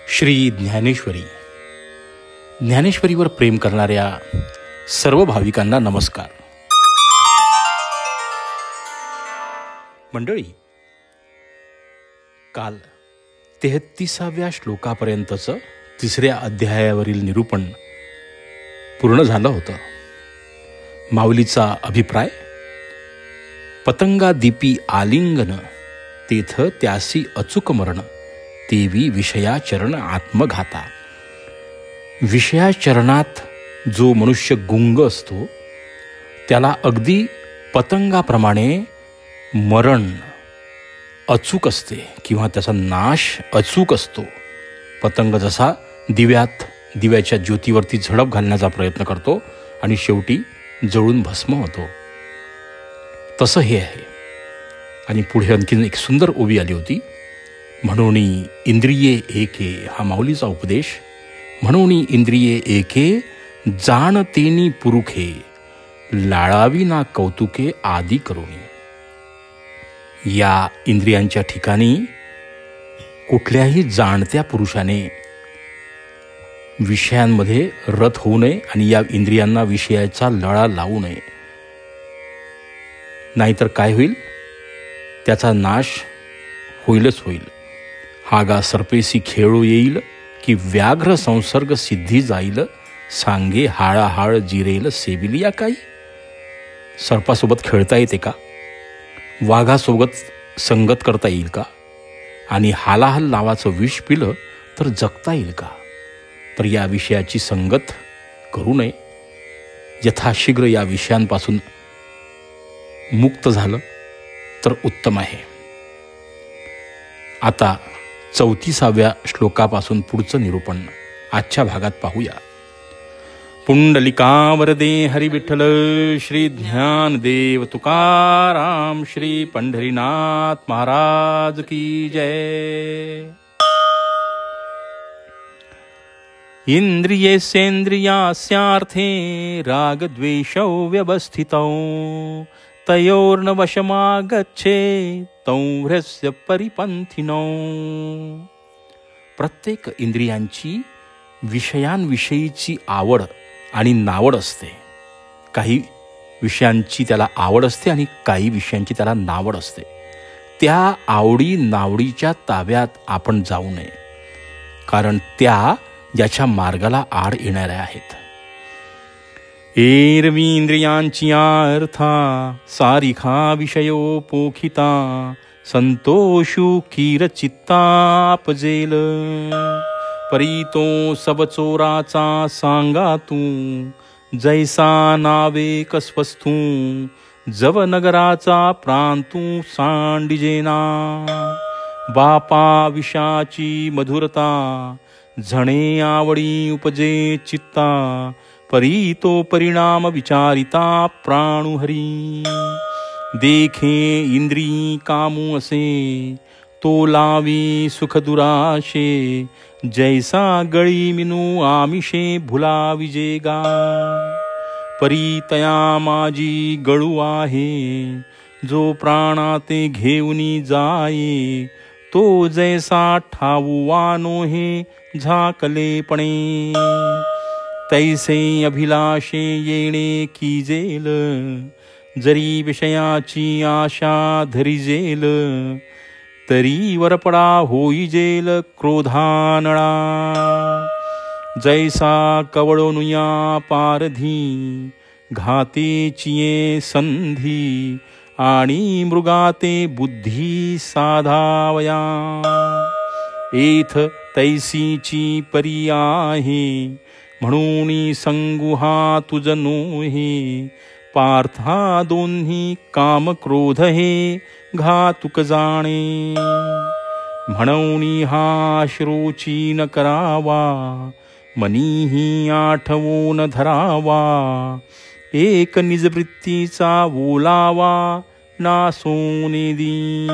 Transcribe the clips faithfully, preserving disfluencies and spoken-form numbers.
श्री ज्ञानेश्वरी. ज्ञानेश्वरीवर प्रेम करणाऱ्या सर्व भाविकांना नमस्कार. मंडळी, काल तेहत्तीसाव्या श्लोकापर्यंतचं तिसऱ्या अध्यायावरील निरूपण पूर्ण झालं होतं. माऊलीचा अभिप्राय: पतंगादीपी आलिंगन तेथ त्यासी अचूक मरण, तेवी विषयाचरण आत्मघाता. विषयाचरणात जो मनुष्य गुंग असतो त्याला अगदी पतंगाप्रमाणे मरण अचूक असते किंवा त्याचा नाश अचूक असतो. पतंग जसा दिव्यात दिव्याच्या ज्योतीवरती झडप घालण्याचा प्रयत्न करतो आणि शेवटी जळून भस्म होतो, तसं हे आहे. आणि पुढे आणखीन एक सुंदर ओवी आली होती: म्हणून इंद्रिये एके. हा माऊलीचा उपदेश. म्हणून इंद्रिये एके, जाणतेनी पुरुखे, लाळावी ना कौतुके आदी करुणी. या इंद्रियांच्या ठिकाणी कुठल्याही जाणत्या पुरुषाने विषयांमध्ये रत होऊ नये आणि या इंद्रियांना विषयाचा लळा लावू नये. नाहीतर काय होईल? त्याचा नाश होईलच होईल. हागा सर्पेसी खेळू येईल, की व्याघ्र संसर्ग सिद्धी जाईल, सांगे हाळाहाळ जिरेल सेविलिया काही. सर्पासोबत खेळता येते का? वाघासोबत संगत करता येईल का? आणि हालाहल नावाचं विष पिलं तर जगता येईल का? तर या विषयाची संगत करू नये. यथाशीघ्र या विषयांपासून मुक्त झालं तर उत्तम आहे. आता चौतीसाव्या श्लोकापासून पुढचं निरूपण आजच्या भागात पाहूया. पुंडलिकावरदे हरी विठ्ठल श्री ज्ञानदेव तुकाराम श्री पंढरीनाथ महाराज की जय. इंद्रियेसेंद्रियास्यार्थे रागद्वेषौ व्यवस्थितौ, तयोर्न वशमागच्छे तौ ह्रस्य परिपंथिनो. प्रत्येक इंद्रियांची विषयांविषयीची आवड आणि नावड असते. काही विषयांची त्याला आवड असते आणि काही विषयांची त्याला नावड असते. त्या आवडी नावडीच्या ताब्यात आपण जाऊ नये, कारण त्या ज्याच्या मार्गाला आड येणाऱ्या आहेत. एरवी इंद्रियांची अर्था, सारिखा विषयो पोखिता, संतोषू कीर चित्तापजेल. परीतो सब चोराचा सांगा तू, जैसा नावे कसवस्तू, जव नगराचा प्रांतू सांडिजेना. बापा विषाची मधुरता, झणे आवडी उपजे चित्ता, परी तो परिणाम विचारिता प्राणुहरी. देखे इंद्री कामू असे, तो लावी सुख दुराशे, जैसा गळी मिनू आमिषे भुला विजेगा. परी तया माझी गळू आहे, जो प्राणाते घेऊनी जाये, तो जैसा ठाऊवानो हे झाकलेपणे. तैसे अभिलाषे येणे कीजेल, जरी विषयाची आशा धरिजेल, तरी वरपडा होईजेल क्रोधानळा. जैसा कवळोनुया पारधी, घातेचिये संधी, आणि मृगाते बुद्धी साधावया. एथ तैसीची परी आहे, म्हणून संगुहा तुझ नोहे. पार्था दोन्ही काम क्रोध हे घातुक जाणे. म्हणून हा श्रोची न करावा, मनीही आठवो न धरावा. एक निजवृत्तीचा बोलावा, नासोने दी.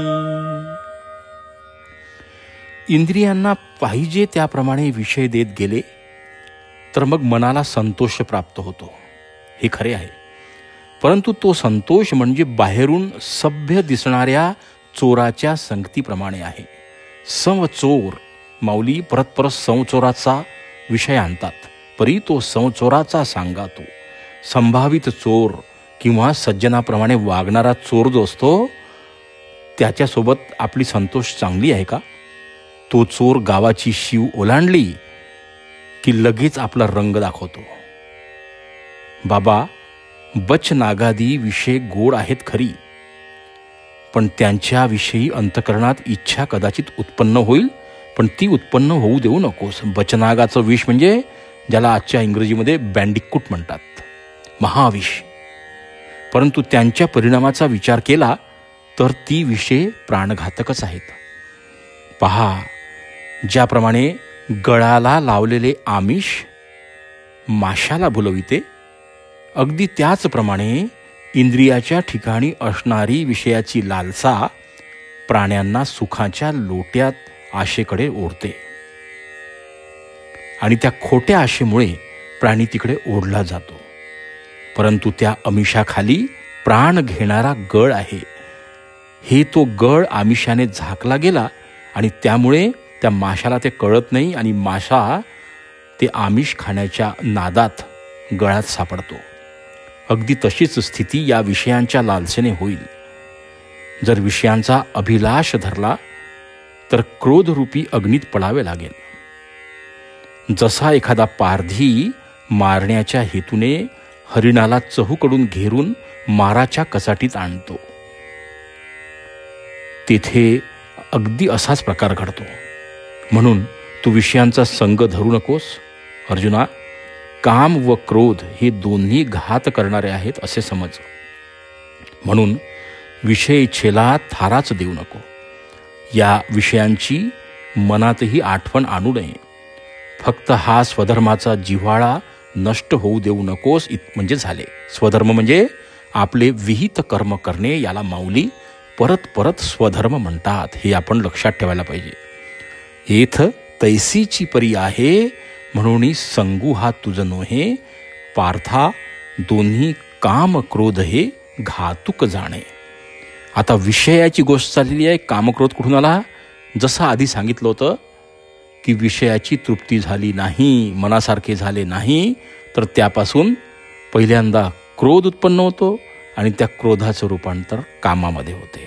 इंद्रियांना पाहिजे त्याप्रमाणे विषय देत गेले तर मग मनाला संतोष प्राप्त होतो, हे खरे आहे. परंतु तो संतोष म्हणजे बाहेरून सभ्य दिसणाऱ्या चोराच्या संगतीप्रमाणे आहे. समचोर माऊली परत परत संचोराचा विषय आणतात. परी तो संचोराचा सांगा तो. संभावित चोर किंवा सज्जनाप्रमाणे वागणारा चोर जो असतो त्याच्यासोबत आपली संतोष चांगली आहे का? तो चोर गावाची शीव ओलांडली की लगेच आपला रंग दाखवतो. बाबा, बच नागादी विषय गोड आहेत खरी, पण त्यांच्याविषयी अंतकरणात इच्छा कदाचित उत्पन्न होईल, पण ती उत्पन्न होऊ देऊ नकोस. बचनागाचं विष म्हणजे ज्याला आजच्या इंग्रजीमध्ये बँडिकूट म्हणतात, महाविष. परंतु त्यांच्या परिणामाचा विचार केला तर ती विषे प्राणघातकच आहेत. पहा, ज्याप्रमाणे गळाला लावलेले आमिष माशाला भुलविते, अगदी त्याचप्रमाणे इंद्रियाच्या ठिकाणी असणारी विषयाची लालसा प्राण्यांना सुखाच्या लोट्यात आशेकडे ओढते आणि त्या खोट्या आशेमुळे प्राणी तिकडे ओढला जातो. परंतु त्या आमिषाखाली प्राण घेणारा गळ आहे. हे तो गळ आमिषाने झाकला गेला आणि त्यामुळे त्या माशाला ते कळत नाही आणि माशा ते आमिष खाण्याच्या नादात गळात सापडतो. अगदी तशीच स्थिती या विषयांच्या लालसेने होईल. जर विषयांचा अभिलाष धरला तर क्रोधरूपी अग्नीत पडावे लागेल. जसा एखादा पारधी मारण्याच्या हेतूने हरिणाला चहूकडून घेरून माराच्या कसाटीत आणतो, तेथे अगदी असाच प्रकार घडतो. म्हणून तू विषयांचा संग धरू नकोस अर्जुना. काम व क्रोध हे दोन्ही घात करणारे आहेत असे समज. म्हणून विषय इच्छेला थाराच देऊ नको. या विषयांची मनातही आठवण आणू नये. फक्त हा स्वधर्माचा जिव्हाळा नष्ट होऊ देऊ नकोस इत म्हणजे झाले. स्वधर्म म्हणजे आपले विहित कर्म करणे, याला माऊली परत परत स्वधर्म म्हणतात. हे आपण लक्षात ठेवायला पाहिजे. येथ तैसीची परी आहे म्हणून संगू हा तुझ नोहे, पार्था दोन्ही काम क्रोध हे घातुक जाणे. आता विषयाची गोष्ट चाललेली आहे. कामक्रोध कुठून आला? जसं आधी सांगितलं होतं की विषयाची तृप्ती झाली नाही, मनासारखे झाले नाही, तर त्यापासून पहिल्यांदा क्रोध उत्पन्न होतो आणि त्या क्रोधाचं रूपांतर कामामध्ये होते.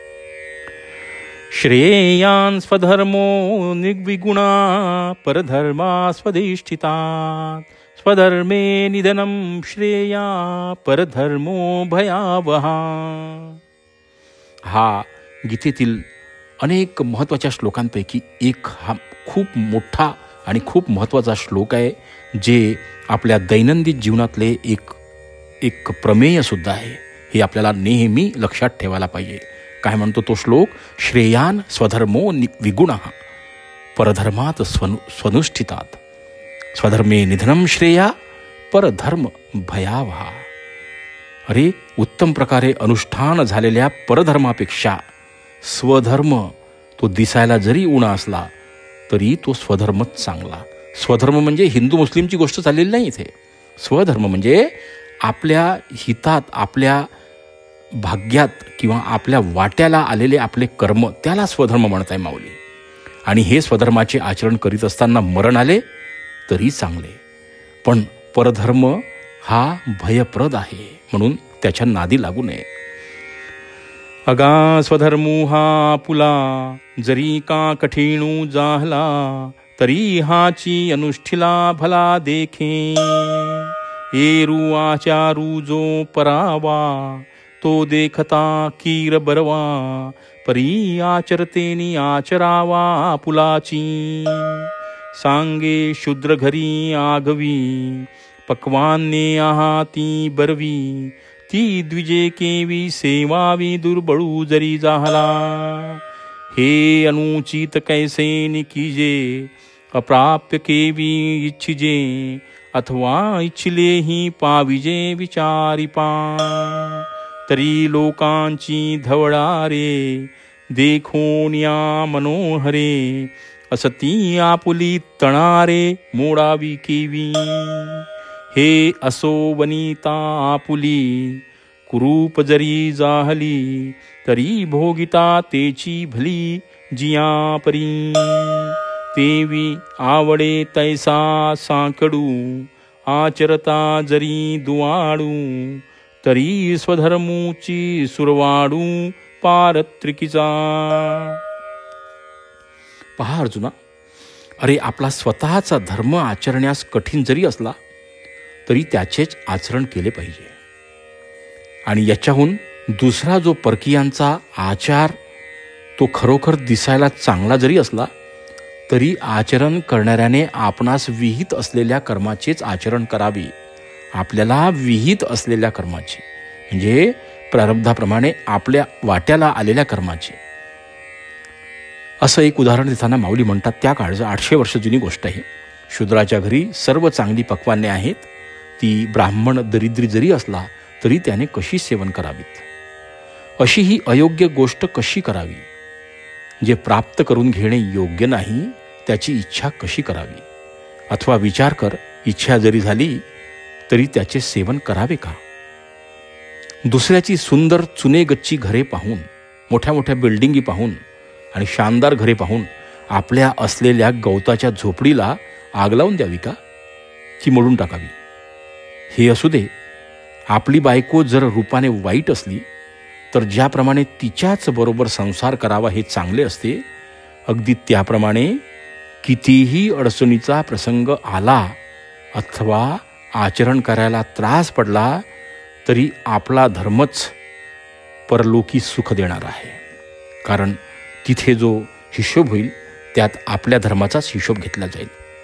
श्रेयान् स्वधर्मो निर्विगुणा परधर्मा स्वधिष्ठिता, स्वधर्मे निधनं श्रेया परधर्मो भयावहा. हा गीतेतील अनेक महत्त्वाच्या श्लोकांपैकी एक हा खूप मोठा आणि खूप महत्त्वाचा श्लोक आहे, जे आपल्या दैनंदिन जीवनातले एक एक प्रमेयसुद्धा आहे. हे आपल्याला नेहमी लक्षात ठेवायला पाहिजे. काय म्हणतो तो श्लोक? श्रेयान स्वधर्मो विगुण परधर्मात स्वनु स्वनुष्ठितात, स्वधर्मे निधनम श्रेया परधर्म भयावहा. अरे, उत्तम प्रकारे अनुष्ठान झालेल्या परधर्मापेक्षा स्वधर्म तो दिसायला जरी उणा असला तरी तो स्वधर्मच चांगला. स्वधर्म म्हणजे हिंदू मुस्लिमची गोष्ट चाललेली नाही इथे. स्वधर्म म्हणजे आपल्या हितात, आपल्या भाग्यात किंवा आपल्या वाट्याला आलेले आपले कर्म, त्याला स्वधर्म म्हणत आहे माऊली. आणि हे स्वधर्माचे आचरण करीत असताना मरण आले तरी चांगले, पण परधर्म हा भयप्रद आहे, म्हणून त्याच्या नादी लागू नये. अगा स्वधर्मू हा पुला, जरी का कठीणू जाहला, तरी हाची अनुष्ठिला भला देखे. एरू आचारू जो परावा, तो देखता कीर बरवा, परी आचरतेनी आचरावा पुलाची. सांगे शूद्र घरी आगवी, पक्वान्ने आहाती बरवी, ती द्विजे केवी सेवावी दुर्बळू जरी जाहला. हे अनुचित कैसे निकीजे, अप्राप्य केवी इच्छिजे, अथवा इच्छिलेही पाविजे विचारी पा. तरी लोकांची धवळारे, देखोन या मनोहरे, असती आपुली तणारे मोडावी केवी. हे असो वनिता आपुली, कुरूप जरी जाहली, तरी भोगिता तेची भली जिया परी. तेवी आवडे तैसा साकडू, आचरता जरी दुवाडू, तरी स्वधर्मूची सुरवाडू पारत्रिकीचा. पहा अर्जुना, अरे आपला स्वतःचा धर्म आचरण्यास कठीण जरी असला तरी त्याचेच आचरण केले पाहिजे. आणि याच्याहून दुसरा जो परकीयांचा आचार तो खरोखर दिसायला चांगला जरी असला तरी आचरण करणाऱ्याने आपणास विहित असलेल्या कर्माचेच आचरण करावे. आपल्याला विहित असलेल्या कर्माचे म्हणजे प्रारब्धाप्रमाणे आपल्या वाट्याला आलेल्या कर्माचे. असं एक उदाहरण देताना माऊली म्हणतात, त्या काळचं आठशे वर्ष जुनी गोष्ट आहे. शूद्राच्या घरी सर्व चांगली पक्वान्ने आहेत. ती ब्राह्मण दरिद्री जरी असला तरी त्याने कशी सेवन करावीत, अशी ही अयोग्य गोष्ट कशी करावी, जे प्राप्त करून घेणे योग्य नाही त्याची इच्छा कशी करावी. अथवा विचार कर, इच्छा जरी झाली तरी त्याचे सेवन करावे का. दुसऱ्याची सुंदर चुनेगच्ची घरे पाहून, मोठ्या मोठ्या बिल्डिंगी पाहून आणि शानदार घरे पाहून आपल्या असलेल्या गवताच्या झोपडीला आग लावून द्यावी का, की मोडून टाकावी. हे असू दे, आपली बायको जर रूपाने वाईट असली तर ज्याप्रमाणे तिच्याच बरोबर संसार करावा हे चांगले असते, अगदी त्याप्रमाणे कितीही अडचणीचा प्रसंग आला अथवा आचरण करायला त्रास पडला तरी आपला धर्मच परलोकी सुख देणार आहे. कारण तिथे जो हिशोब होईल त्यात आपल्या धर्माचाच हिशोब घेतला जाईल.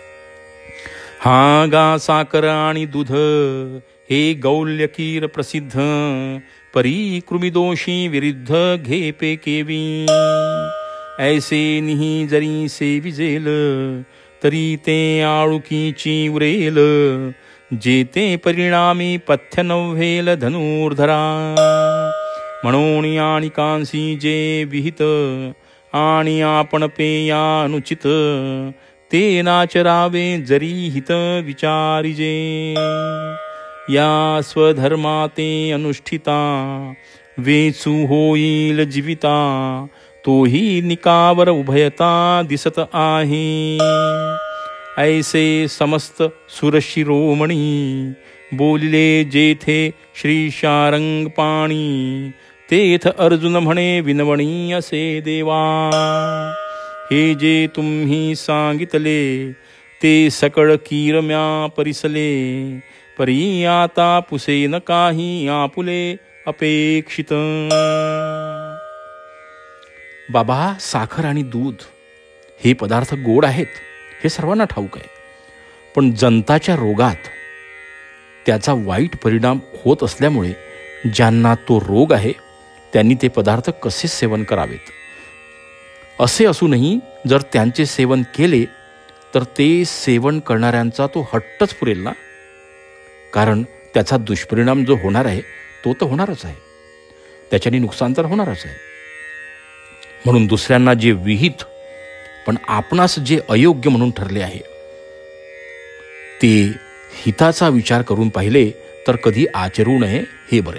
हा गा साखर आणि दूध हे गौल्यकीर प्रसिद्ध, परी कृमिदोषी विरुद्ध घेपे केवी. ऐसे निही जरी सेविजेल, तरी ते आळुकीची उरेल. जेते परिणामी पथ्य नव्हेल धनुर्धरा. म्हणून आणि कांसी जे विहित, आणि आपण पेयानुचित. ते नाचरावे जरी हित विचारिजे. या स्वधर्माते अनुष्ठिता, वेचू होईल जीविता. तोही निकावर उभयता दिसत आहे. ऐसे समस्त सुरशिरोमणी, बोलिले जेथे श्री शारंग पाणी. तेथ अर्जुन म्हणे विनवणी असे देवा. हे जे तुम्ही सांगितले, ते सकळ कीरम्या परिसले. परी आता पुसेन काही आपुले अपेक्षित. बाबा, साखर आणि दूध हे पदार्थ गोड आहेत हे सर्वांना ठाऊक आहे. पण जंताच्या रोगात त्याचा वाईट परिणाम होत असल्यामुळे ज्यांना तो रोग आहे त्यांनी ते पदार्थ कसे सेवन करावेत. असे असूनही जर त्यांचे सेवन केले तर ते सेवन करणाऱ्यांचा तो हट्टच पुरेल ना. कारण त्याचा दुष्परिणाम जो होणार आहे तो तर होणारच आहे, त्याच्याने नुकसान तर होणारच आहे. म्हणून दुसऱ्यांना जे विहित पण आपणास जे अयोग्य म्हणून ठरले आहे ते हिताचा विचार करून पाहिले तर कधी आचरू नये हे बरे.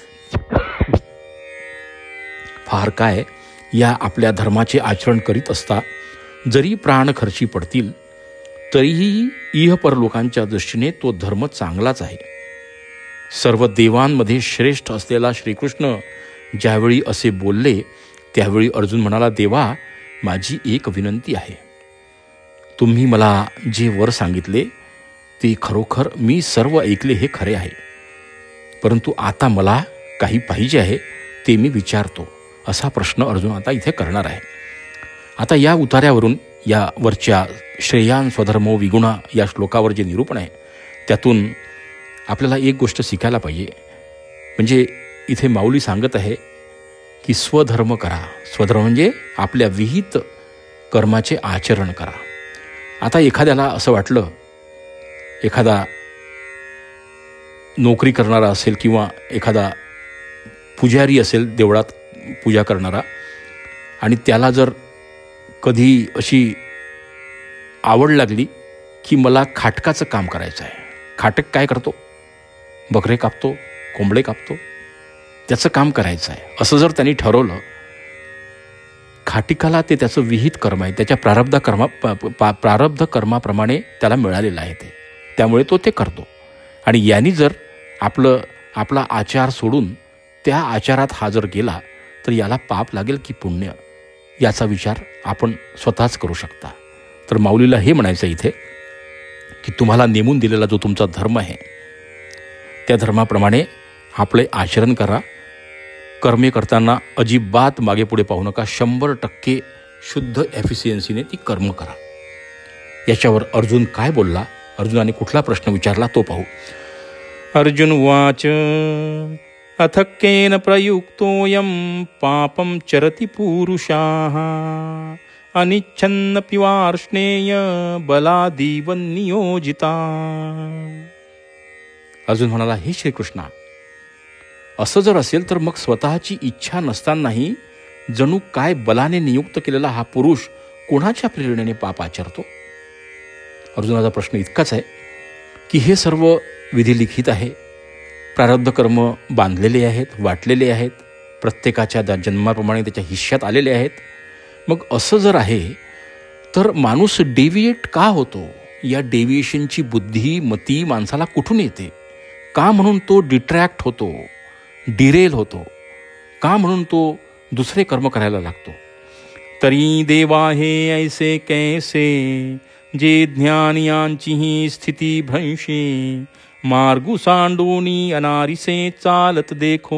फार काय, या आपल्या धर्माचे आचरण करीत असता जरी प्राण खर्ची पडतील तरीही इहपर लोकांच्या दृष्टीने तो धर्म चांगलाच आहे. सर्व देवांमध्ये श्रेष्ठ असलेला श्रीकृष्ण ज्यावेळी असे बोलले त्यावेळी अर्जुन म्हणाला, देवा, माझी एक विनंती आहे. तुम्ही मला जे वर सांगितले ते खरोखर मी सर्व ऐकले हे खरे आहे, परंतु आता मला काही पाहिजे आहे ते मी विचारतो. असा प्रश्न अर्जुन आता इथे करणार आहे. आता या उतार्यावरून या वरच्या श्रेयान स्वधर्मो विगुणा या श्लोकावर जे निरूपण आहे त्यातून आपल्याला एक गोष्ट शिकायला पाहिजे. म्हणजे इथे माऊली सांगत आहे की स्वधर्म करा. स्वधर्म म्हणजे आपल्या विहित कर्माचे आचरण करा. आता एखाद्याला असं वाटलं, एखादा नोकरी करणारा असेल किंवा एखादा पुजारी असेल देवळात पूजा करणारा, आणि त्याला जर कधी अशी आवड लागली की मला खाटकाचं काम करायचं आहे. खाटक काय करतो? बकरे कापतो, कोंबडे कापतो, त्याचं काम करायचं आहे असं जर त्यांनी ठरवलं, खाटिकाला ते त्याचं विहित कर्म आहे, त्याच्या प्रारब्ध कर्मा पा प्रारब्ध कर्माप्रमाणे त्याला मिळालेलं आहे ते, त्यामुळे तो ते करतो. आणि यांनी जर आपलं आपला आचार सोडून त्या आचारात हा जर गेला तर याला पाप लागेल की पुण्य, याचा विचार आपण स्वतःच करू शकता. तर माऊलीला हे म्हणायचं इथे की तुम्हाला नेमून दिलेला जो तुमचा धर्म आहे त्या धर्माप्रमाणे आपले आचरण करा. कर्मे करताना अजिबात मागे पुढे पाहू नका. शंभर टक्के शुद्ध एफिशियन्सीने ती कर्म करा. याच्यावर अर्जुन काय बोलला, अर्जुनाने कुठला प्रश्न विचारला तो पाहू. अर्जुन वाच अथ केन प्रयुक्तोऽयं पापं चरति पुरुषाः अनिच्छन्नपि वार्ष्णेय बलादीव नियोजिता. अर्जुन म्हणाला, हे श्रीकृष्णा, असं जर असेल तर मग स्वतःची इच्छा नसतानाही जणू काय बलाने नियुक्त केलेला हा पुरुष कोणाच्या प्रेरणेने पाप आचरतो. अर्जुनाचा प्रश्न इतकाच आहे की हे सर्व विधी लिखित आहे, प्रारब्ध कर्म बांधलेले आहेत, वाटलेले आहेत, प्रत्येकाच्या जन्माप्रमाणे त्याच्या हिश्श्यात आलेले आहेत. मग असं जर आहे तर माणूस डेविएट का होतो, या डेविएशनची बुद्धी मती माणसाला कुठून येते, का म्हणून तो डिट्रॅक्ट होतो, डिरेल होतो, का म्हणून तो दुसरे कर्म करायला लागतो. तरी देवा हे ऐसे कैसे जे ज्ञान यांची ही स्थिती भ्रंशे मार्गु सांडोनी अनारिसे चालत देखो.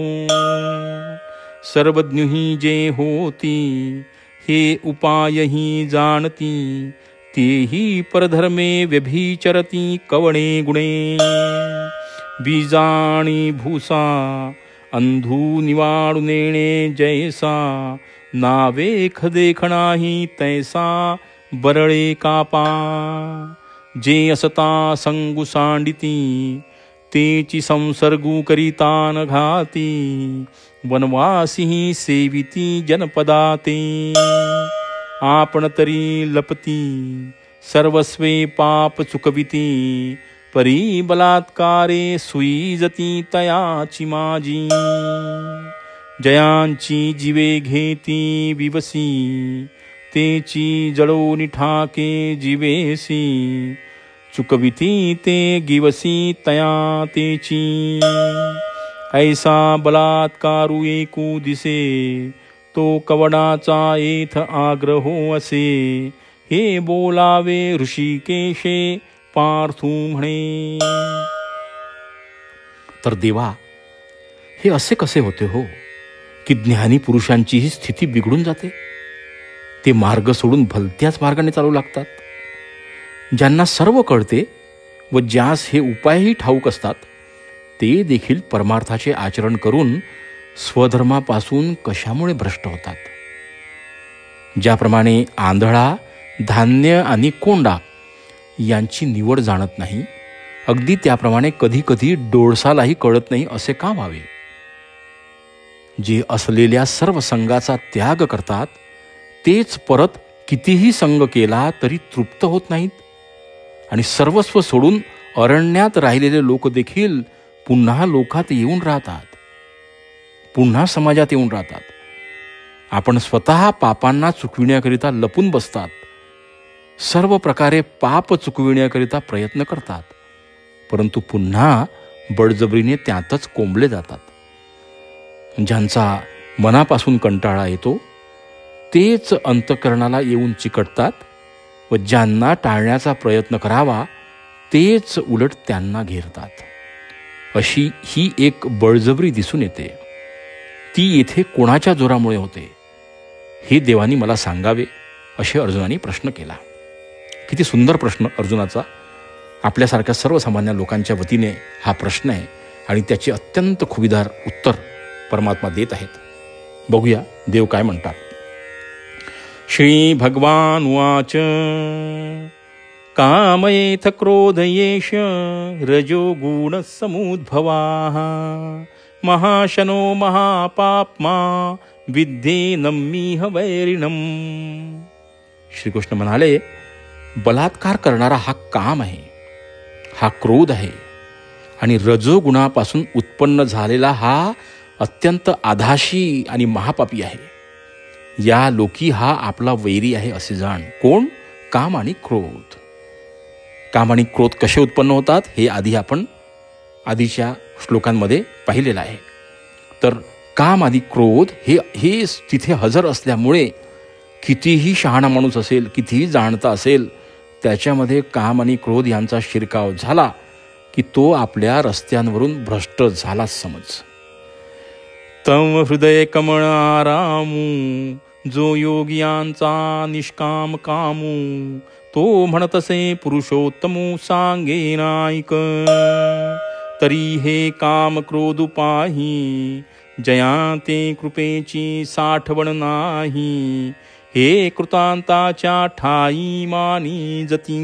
सर्वज्ञ जे होती हे उपाय ही जाणती तेही परधर्मे व्यभिचरती कवणे गुणे. बीजाणी भूसा अंधू निवाडू नेणे जैसा नावेख देखणाही तैसा बरळे कापा. जे असता संगू सांडिती तेची संसर्गू करितान घाती वनवासी सेविती जनपदाते. आपण तरी लपती सर्वस्वे पाप चुकविती परी बलात्कारे सुईजती तयाची माझी. जयांची जीवे घेती विवसी तेची जळोनी ठाके जीवेसी चुकविती ते गिवसी तया तेची. ऐसा बलात्कारू एकू दिसे तो कवडाचा येथ आग्रहो असे. हे बोलावे ऋषिकेशे पार्थू म्हणे. तर देवा, हे असे कसे होते हो की ज्ञानी पुरुषांची ही स्थिती बिघडून जाते, ते मार्ग सोडून भलत्याच मार्गाने चालू लागतात. ज्यांना सर्व कळते व ज्यास हे उपायही ठाऊक असतात ते देखील परमार्थाचे आचरण करून स्वधर्मापासून कशामुळे भ्रष्ट होतात. ज्याप्रमाणे आंधळा धान्य आणि कोंडा यांची निवड जाणत नाही, अगदी त्याप्रमाणे कधी कधी डोळसालाही कळत नाही असे का व्हावे. जे असलेल्या सर्व संगाचा त्याग करतात तेच परत कितीही संग केला तरी तृप्त होत नाहीत आणि सर्वस्व सोडून अरण्यात राहिलेले लोक देखील पुन्हा लोकात येऊन राहतात, पुन्हा समाजात येऊन राहतात. आपण स्वतः पापांना चुकविण्याकरिता लपून बसतात, सर्व प्रकारे पाप चुकविण्याकरिता प्रयत्न करतात, परंतु पुन्हा बळजबरीने त्यातच कोंबले जातात. ज्यांचा मनापासून कंटाळा येतो तेच अंतःकरणाला येऊन चिकटतात व ज्यांना टाळण्याचा प्रयत्न करावा तेच उलट त्यांना घेरतात. अशी ही एक बळजबरी दिसून येते. ती येथे कोणाच्या जोरामुळे होते हे देवानी मला सांगावे, असे अर्जुनाने प्रश्न केला. किती सुंदर प्रश्न अर्जुनाचा. आपल्यासारख्या सर्वसामान्य लोकांच्या वतीने हा प्रश्न आहे आणि त्याचे अत्यंत खुबीदार उत्तर परमात्मा देत आहेत. बघूया देव काय म्हणतात. श्री भगवान उवाच कामयेथ क्रोधयेष रजो गुण समुद्भवाः महाशनो महापाप्मा विद्धेनं मिह वैरिणम्. श्रीकृष्ण म्हणाले, बलात्कार करणारा हा काम आहे, हा क्रोध आहे आणि रजोगुणापासून उत्पन्न झालेला हा अत्यंत आधाशी आणि महापापी आहे. या लोकी हा आपला वैरी आहे असे जाण. कोण? काम आणि क्रोध. काम आणि क्रोध कसे उत्पन्न होतात हे आधी आपण आधीच्या श्लोकांमध्ये पाहिलेलं आहे. तर काम आणि क्रोध हे हे तिथे हजर असल्यामुळे कितीही शहाणा माणूस असेल, कितीही जाणता असेल, त्याच्यामध्ये काम आणि क्रोध यांचा शिरकाव झाला की तो आपल्या रस्त्यांवरून भ्रष्ट झाला समज. तम हृदय कमळ आरामू, जो योगियांचा निष्काम कामू, तो म्हणतसे पुरुषोत्तमू सांगे नाईक. तरी हे काम क्रोध पाही, जया ते कृपेची साठवण नाही. हे कृतांताच्या ठाई मानी जती.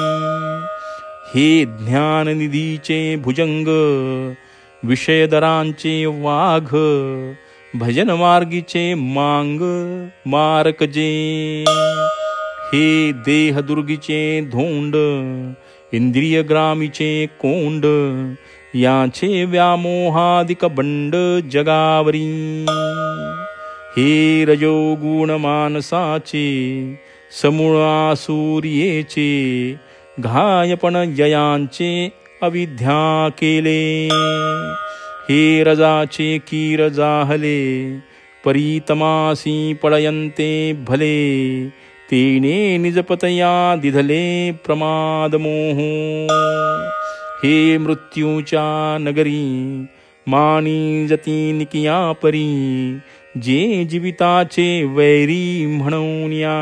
हे ज्ञाननिधीचे भुजंग, विषयदरांचे वाघ, भजन मार्गीचे मांग मारक जे. हे देहदुर्गीचे धोंड, इंद्रियग्रामीचे कोंड, याचे व्यामोहादिक बंड जगावरी. हे रजोगुण मानसाचे, समूळा सूर्येचे, घायपण जयांचे अविद्या केले. हे रजाचे कीर जाहले, परीतमासी पळयंते भले. तेने निजपतया दिधले प्रमाद मोह. हे मृत्यूच्या नगरी, मानी जती निकिया परी. जे जीविताचे वैरी म्हणून या.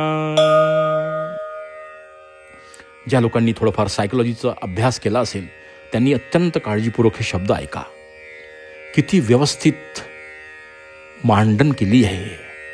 ज्या लोकांनी थोडंफार सायकोलॉजीचा अभ्यास केला असेल त्यांनी अत्यंत काळजीपूर्वक हे शब्द ऐका. किती व्यवस्थित मांडन केली आहे.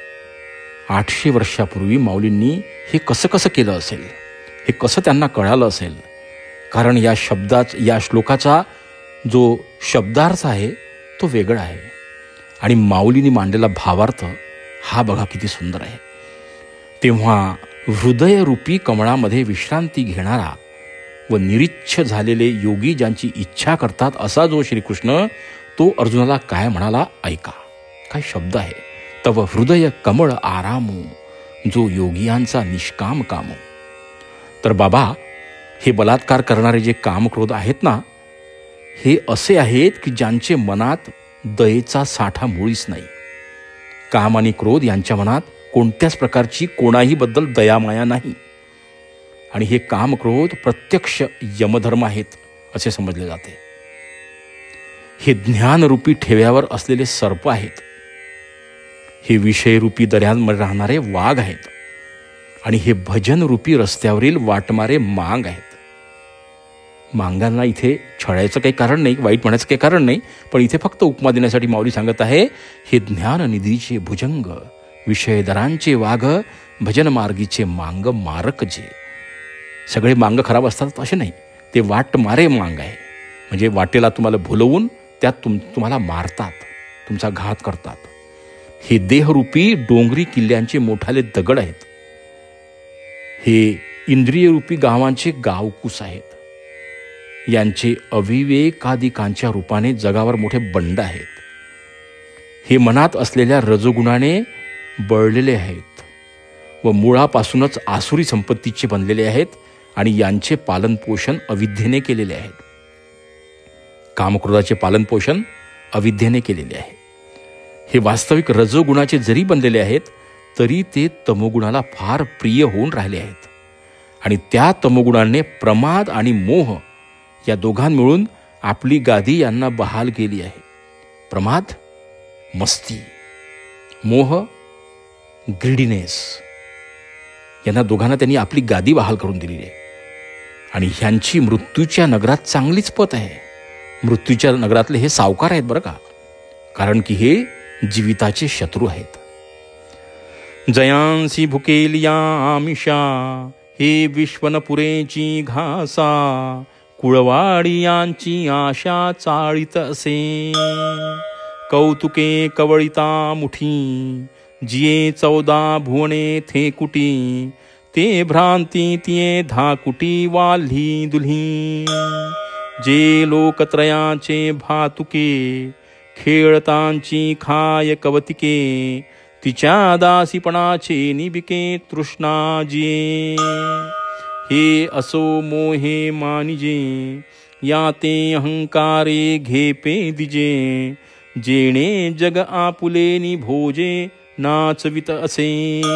आठशे वर्षापूर्वी माऊलींनी हे कसं कसं केलं असेल, हे कसं त्यांना कळालं असेल. कारण या शब्दाच या श्लोकाचा जो शब्दार्थ आहे तो वेगळा आहे आणि माऊलींनी मांडलेला भावार्थ हा बघा किती सुंदर आहे. तेव्हा हृदयरूपी कमळामध्ये विश्रांती घेणारा व निरीच्छ झालेले योगी ज्यांची इच्छा करतात असा जो श्रीकृष्ण तो अर्जुनाला काय म्हणाला ऐका. काय शब्द आहे. तव हृदय कमळ आरामू, जो योगियांचा निष्काम कामो. तर बाबा हे बलात्कार करणारे जे कामक्रोध आहेत ना, हे असे आहेत की ज्यांचे मनात दयेचा साठा मुळीच नाही. काम आणि क्रोध यांच्या मनात कोणत्याच प्रकारची कोणाही बद्दल दयामाया नाही. आणि हे काम क्रोध प्रत्यक्ष यमधर्म आहेत असे समजले जाते. हे ज्ञानरूपी ठेव्यावर असलेले सर्प आहेत. हे विषयरूपी दऱ्यांमध्ये राहणारे वाघ आहेत. आणि हे भजनरूपी रस्त्यावरील वाटमारे मांग आहेत. मांगांना इथे छळायचं काही कारण नाही, वाईट म्हणायचं काही कारण नाही, पण इथे फक्त उपमा देण्यासाठी माऊली सांगत आहे हे ज्ञाननिधीचे भुजंग, विषयदरांचे वाघ, भजन मार्गीचे मांग मारक जे. सगळे मांग खराब असतात असे नाही, ते वाट मारे मांग आहे. म्हणजे वाटेला तुम्हाला भुलवून त्यात तुम तुम्हाला मारतात, तुमचा घात करतात. हे देहरूपी डोंगरी किल्ल्यांचे मोठाले दगड आहेत. हे इंद्रियरूपी गावांचे गावकूस आहेत. यांचे अविवेकादिकांच्या रूपाने जगावर मोठे बंड आहेत. हे मनात असलेल्या रजोगुणाने बळलेले आहेत व मुळापासूनच आसुरी संपत्तीचे बनलेले आहेत आणि यांचे पालनपोषण अविद्येने केलेले आहे. कामक्रोधाचे पालनपोषण अविद्येने केलेले आहे. हे वास्तविक रजोगुणाचे जरी बनलेले आहेत तरी ते तमोगुणाला फार प्रिय होऊन राहिले आहेत. आणि त्या तमोगुणाने प्रमाद आणि मोह या दोघां मिळून आपली गादी यांना बहाल केली आहे. प्रमाद मस्ती, मोह ग्रीडीनेस, यांना दोघांना त्यांनी आपली गादी बहाल करून दिलेली आहे. आणि ह्यांची मृत्यूच्या नगरात चांगलीच पत आहे. मृत्यूच्या नगरातले हे सावकार आहेत बरं का, कारण की हे जीविताचे शत्रू आहेत. जयांसी भुकेलिया आमिषा, हे विश्वनपुरेची घासा, कुळवाडी यांची आशा चाळीत असे. कौतुके कवळिता मुठी, जिये चौदा भुवने थे कुटी, ते भ्रांती तिये धाकुटी वाल्ही दुल्ही. जे लोकत्रयाचे भातुके, खेळतांची खाय कवतिके, तिच्या दासीपणाचे निबिके तृष्णाजिये. हे असो मोहे मानिजे, या ते अहंकारे घेपे दिजे. जेणे जग आपुलेनी भोजे, नाचवित असे.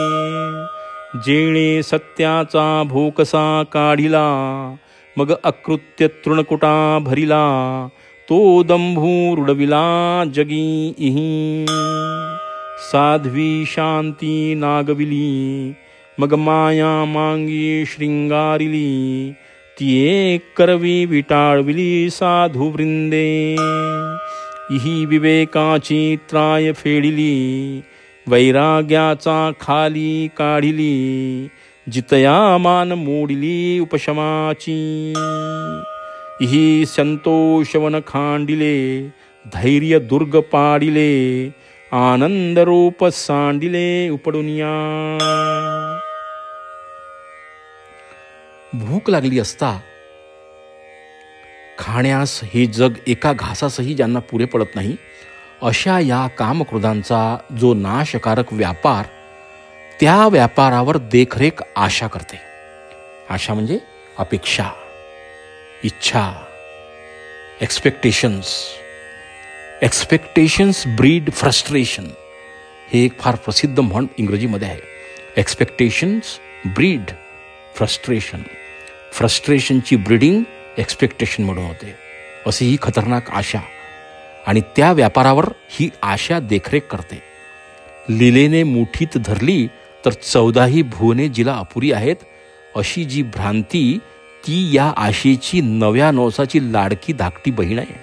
जेणे सत्याचा भोकसा काढिला, मग अकृत्य तृणकुटा भरिला. तो दंभू रुडविला जगी इही. साध्वी शांती नागविली, मग माया मांगी शृंगारिली. ती करवी विटाळविली साधू वृंदे. इही विवेकाची त्राय फेडिली, वैराग्याचा खाली काढिली. जितया मान मोडिली उपशमाची. इही संतोषवन खांडिले, धैर्य दुर्ग पाडिले. आनंद रूप सांडिले उपडुनिया. भूक लागली असता खाण्यास हे जग एका घासासही ज्यांना पुरे पडत नाही, अशा या कामक्रोधांचा जो नाशकारक व्यापार, त्या व्यापारावर देखरेख आशा करते. आशा म्हणजे अपेक्षा, इच्छा, एक्सपेक्टेशन्स. Expectations breed frustration. हे एक फार प्रसिद्ध म्हण इंग्रजीमध्ये आहे. Expectations breed frustration. फ्रस्ट्रेशनची ब्रीडिंग एक्सपेक्टेशन म्हणून होते. अशी ही खतरनाक आशा, आणि त्या व्यापारावर ही आशा देखरेख करते. लीलेने मुठीत धरली तर चौदाही भुवने जिला अपुरी आहेत, अशी जी भ्रांती, ती या आशेची नव्या नवसाची लाडकी धाकटी बहीण आहे.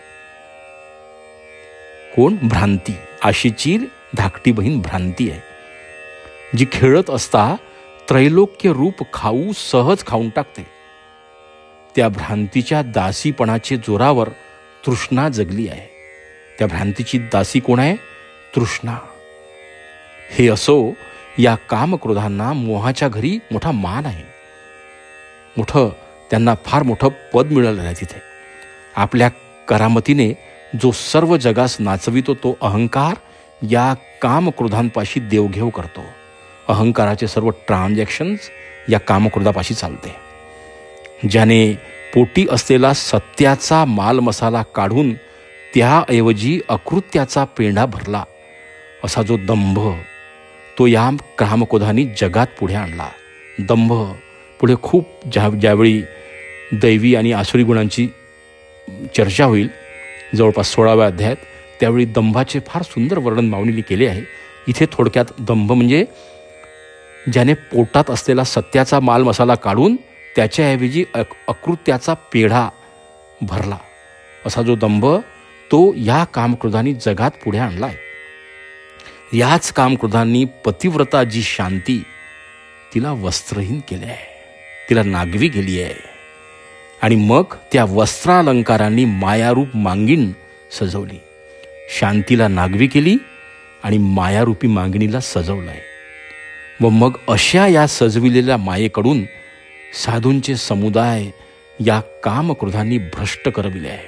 कोण? भ्रांती. आशेची धाकटी बहीण भ्रांती आहे, जी खेळत असता त्रैलोक्य रूप खाऊ सहज खाऊन टाकते. त्या भ्रांतीच्या दासीपणाचे जोरावर तृष्णा जगली आहे. त्या भ्रांतीची दासी कोण आहे? तृष्णा. हे असो, या कामक्रोधांना मोहाच्या घरी मोठा मान आहे. मोठं त्यांना फार मोठं पद मिळालं आहे तिथे. आपल्या करामतीने जो सर्व जगास नाचवितो तो अहंकार या कामक्रोधांपाशी देवघेव करतो. अहंकाराचे सर्व ट्रान्झॅक्शन्स या कामक्रोधापाशी चालते. ज्याने पोटी असलेला सत्याचा माल मसाला काढून त्याऐवजी अकृत्याचा पेंढा भरला, असा जो दंभ, तो या कामक्रोधांनी जगात पुढे आणला. दंभ पुढे खूप ज्या ज्यावेळी दैवी आणि आसुरी गुणांची चर्चा होईल, जवळपास सोळाव्या अध्यायात, त्यावेळी दंभाचे फार सुंदर वर्णन माऊलींनी केले आहे. इथे थोडक्यात दंभ म्हणजे ज्याने पोटात असलेला सत्याचा माल मसाला काढून त्याच्याऐवजी अक अकृत्याचा पेढा भरला, असा जो दंभ, तो या कामक्रोधांनी जगात पुढे आणला आहे. याच कामक्रोधांनी पतिव्रता जी शांती, तिला वस्त्रहीन केले आहे, तिला नागवी गेली आहे. आणि मग त्या वस्त्रालंकारांनी मायारूप मांगीण सजवली. शांतीला नागवी केली आणि मायारूपी मागणीला सजवलं आहे. व मग अशा या सजविलेल्या मायेकडून साधूंचे समुदाय या कामक्रोधांनी भ्रष्ट करविले आहे.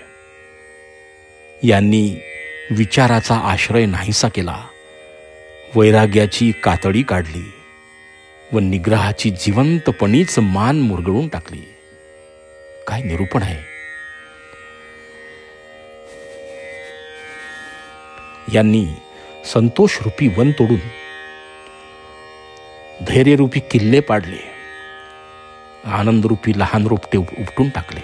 यांनी विचाराचा आश्रय नाहीसा केला, वैराग्याची कातडी काढली व निग्रहाची जिवंतपणीच मान मुरगळून टाकली. काय निरूपण आहे! यांनी संतोषरूपी वन तोडून धैर्यरूपी किल्ले पाडले, आनंदरूपी लहान रोपटे उपटून टाकले.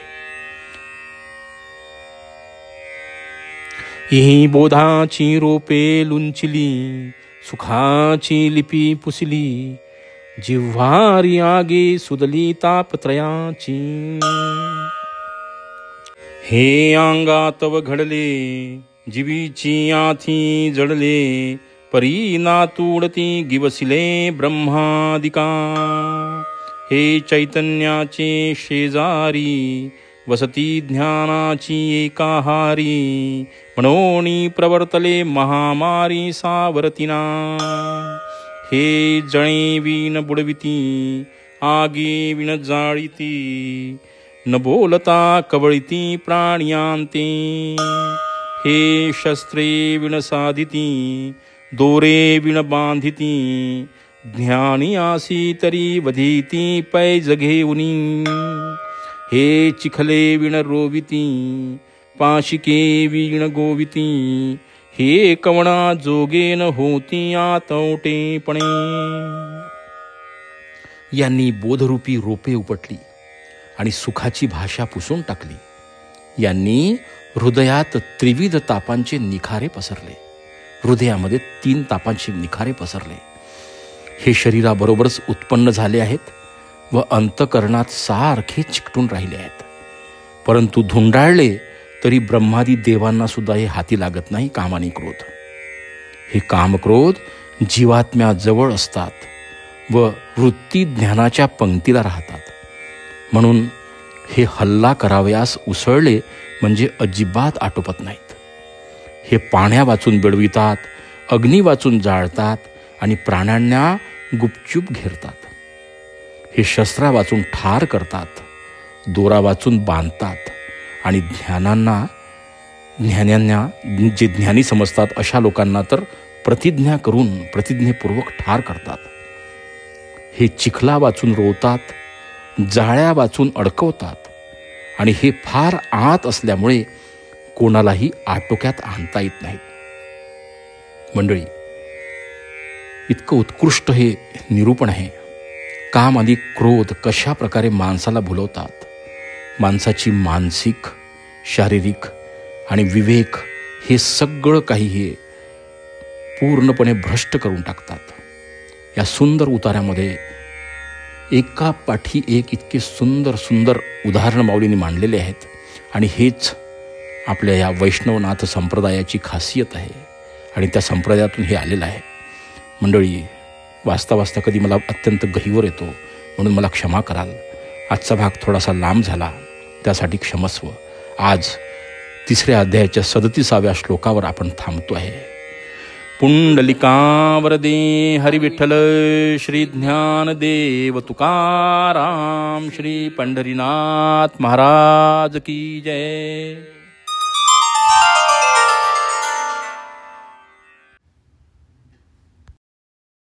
ही बोधाची रोपे लुंचिली, सुखाची लिपी पुसली, जिव्हारी आगे सुदली तापत्रयाची. हे अंगातव घडले, जीवीची आथी जडले, परी नातुडती गिवसिले ब्रह्मादिका. हे चैतन्याचे शेजारी, वसती ज्ञानाची एकाहारी, मनोनी प्रवर्तले महामारी सावरतिना. हे जणे विण बुडविती, आगे विण जाळीती, न बोलता कवळिती प्राण्यांते. हे शस्त्रे विण साधिती, दोरे विण बांधिती, ज्ञानी आसी तरी वधिती पैज घेऊनी, हे चिखले विण रोविती, पाशिके विण गोविती, हे कवणा जोगेन होती आतवटेपणे. यांनी बोधरूपी रोपे उपटली आणि सुखाची भाषा पुसून टाकली. यांनी हृदयात त्रिविध तापांचे निखारे पसरले. हृदयामध्ये तीन तापांचे निखारे पसरले. हे शरीराबरोबरच उत्पन्न झाले आहेत व अंतकरणात सारखे चिकटून राहिले आहेत. परंतु धुंडाळले तरी ब्रह्मादी देवांना सुद्धा हे हाती लागत नाही. काम आणि क्रोध हे कामक्रोध जीवात्म्याजवळ असतात व वृत्ती ज्ञानाच्या पंक्तीला राहतात. म्हणून हे हल्ला करावयास उसळले म्हणजे अजिबात आटोपत नाहीत. हे पाण्या वाचून बिडवितात, अग्नी वाचून जाळतात आणि प्राण्यांना गुपचूप घेरतात. हे शस्त्रा वाचून ठार करतात, दोरा वाचून बांधतात आणि ज्ञानांना ज्ञान्यांना जे ज्ञानी समजतात अशा लोकांना तर प्रतिज्ञा करून प्रतिज्ञेपूर्वक ठार करतात. हे चिखला वाचून रोवतात, जाळ्या वाचून अडकवतात आणि हे फार आत असल्यामुळे कोणालाही आटोक्यात आणता येत नाहीत. मंडळी, इतकं उत्कृष्ट हे निरूपण आहे. काम आणि क्रोध कशा प्रकारे माणसाला भुलवतात, माणसाची मानसिक, शारीरिक आणि विवेक हे सगळं काही हे पूर्णपणे भ्रष्ट करून टाकतात. या सुंदर उतार्यामध्ये एका पाठी एक इतके सुंदर सुंदर उदाहरण माऊलींनी मांडलेले आहेत आणि हेच आपल्या या वैष्णवनाथ संप्रदायाची खासियत आहे आणि त्या संप्रदायातून हे आलेलं आहे. मंडळी, वाचता वाचता कधी मला अत्यंत गहिवर येतो, म्हणून मला क्षमा कराल. आजचा भाग थोडासा लांब झाला, त्यासाठी क्षमस्व. आज तिसऱ्या अध्यायाच्या सदतीसाव्या श्लोकावर आपण थांबतो आहे. पुंडलिकावरदे हरी विठ्ठल श्री ज्ञानदेव तुकाराम श्री पंढरीनाथ महाराज की जय.